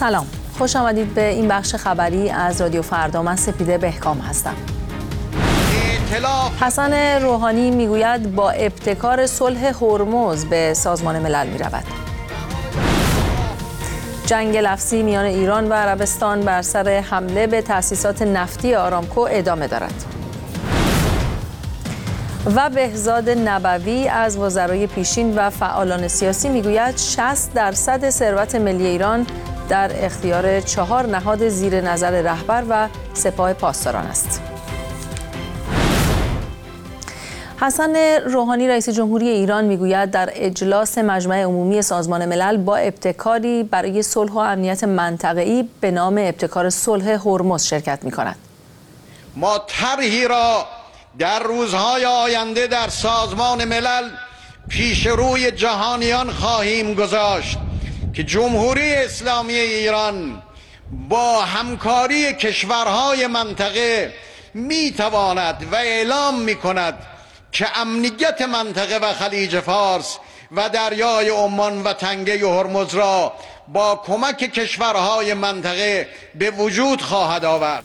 سلام، خوش آمدید به این بخش خبری از رادیو فردا. من سپیده بهکام هستم. حسن روحانی میگوید با ابتکار صلح هرمز به سازمان ملل میرود. جنگ لفظی میان ایران و عربستان بر سر حمله به تأسیسات نفتی آرامکو ادامه دارد. و بهزاد نبوی از وزرای پیشین و فعالان سیاسی میگوید 60% ثروت ملی ایران در اختیار 4 نهاد زیر نظر رهبر و سپاه پاسداران است. حسن روحانی رئیس جمهوری ایران میگوید در اجلاس مجمع عمومی سازمان ملل با ابتکاری برای صلح و امنیت منطقه‌ای به نام ابتکار صلح هرمز شرکت می‌کند. ما طرحی را در روزهای آینده در سازمان ملل پیش روی جهانیان خواهیم گذاشت که جمهوری اسلامی ایران با همکاری کشورهای منطقه میتواند و اعلام میکند که امنیت منطقه و خلیج فارس و دریای عمان و تنگه هرمز را با کمک کشورهای منطقه به وجود خواهد آورد.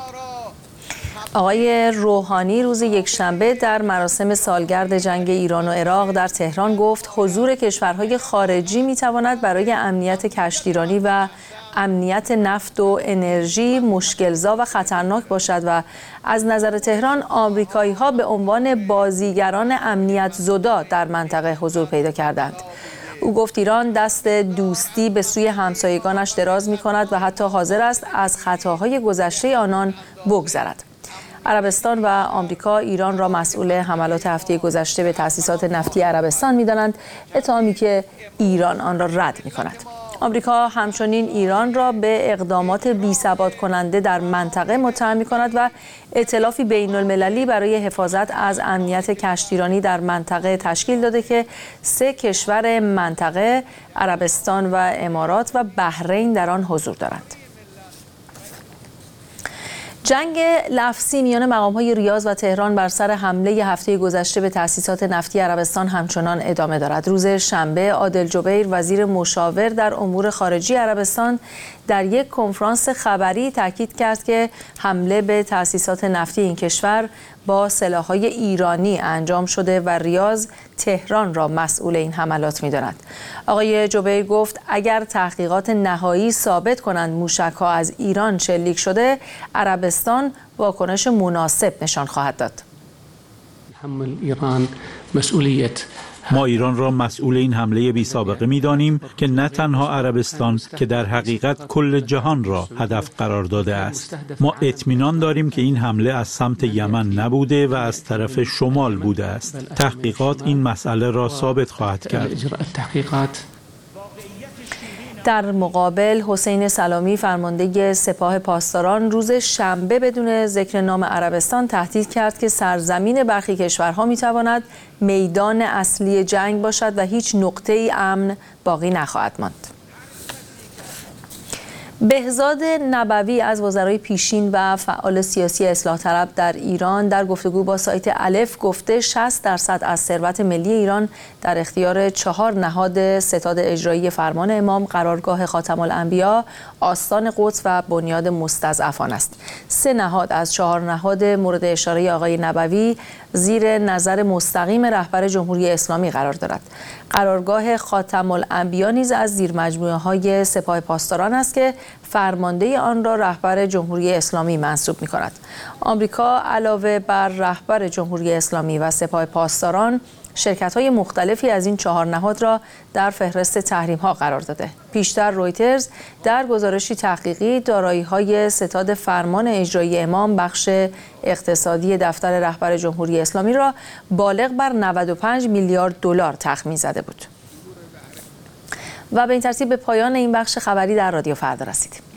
آقای روحانی روز یکشنبه در مراسم سالگرد جنگ ایران و عراق در تهران گفت حضور کشورهای خارجی میتواند برای امنیت کشتیرانی و امنیت نفت و انرژی مشکلزا و خطرناک باشد و از نظر تهران آمریکایی‌ها به عنوان بازیگران امنیت زدا در منطقه حضور پیدا کردند. او گفت ایران دست دوستی به سوی همسایگانش دراز می‌کند و حتی حاضر است از خطاهای گذشته آنان بگذرد. عربستان و آمریکا ایران را مسئول حملات هفته گذشته به تأسیسات نفتی عربستان می‌دانند، اتهامی که ایران آن را رد می‌کند. آمریکا همچنین ایران را به اقدامات بی‌ثبات کننده در منطقه متهم می‌کند و ائتلافی بین‌المللی برای حفاظت از امنیت کشتیرانی در منطقه تشکیل داده که 3 کشور منطقه عربستان و امارات و بحرین در آن حضور دارند. جنگ لفظی میان مقام‌های ریاض و تهران بر سر حمله هفته گذشته به تأسیسات نفتی عربستان همچنان ادامه دارد. روز شنبه عادل جبیر وزیر مشاور در امور خارجه عربستان در یک کنفرانس خبری تاکید کرد که حمله به تأسیسات نفتی این کشور با سلاح‌های ایرانی انجام شده و ریاض تهران را مسئول این حملات می‌داند. آقای جبیر گفت اگر تحقیقات نهایی ثابت کنند موشک‌ها از ایران شلیک شده، عربستان واکنش مناسب نشان خواهد داد. ما ایران را مسئول این حمله بی سابقه می دانیم که نه تنها عربستان که در حقیقت کل جهان را هدف قرار داده است. ما اطمینان داریم که این حمله از سمت یمن نبوده و از طرف شمال بوده است. تحقیقات این مسئله را ثابت خواهد کرد. در مقابل حسین سلامی فرمانده سپاه پاسداران روز شنبه بدون ذکر نام عربستان تهدید کرد که سرزمین برخی کشورها میتواند میدان اصلی جنگ باشد و هیچ نقطه‌ای امن باقی نخواهد ماند. بهزاد نبوی از وزرای پیشین و فعال سیاسی اصلاح طلب در ایران در گفتگو با سایت الف گفته 60% از ثروت ملی ایران در اختیار 4 نهاد ستاد اجرایی فرمان امام، قرارگاه خاتم الانبیا، آستان قدس و بنیاد مستضعفان است. 3 نهاد از 4 نهاد مورد اشاره آقای نبوی زیر نظر مستقیم رهبر جمهوری اسلامی قرار دارد. قرارگاه خاتم الانبیا نیز از زیر مجموعه‌های سپاه پاسداران است که فرمانده آن را رهبر جمهوری اسلامی منصوب می‌کند. آمریکا علاوه بر رهبر جمهوری اسلامی و سپاه پاسداران شرکت‌های مختلفی از این 4 نهاد را در فهرست تحریم‌ها قرار داده. پیشتر رویترز در گزارشی تحقیقی دارایی‌های ستاد فرمان اجرایی امام بخش اقتصادی دفتر رهبر جمهوری اسلامی را بالغ بر 95 میلیارد دلار تخمین زده بود. و به این ترتیب به پایان این بخش خبری در رادیو فردا رسیدیم.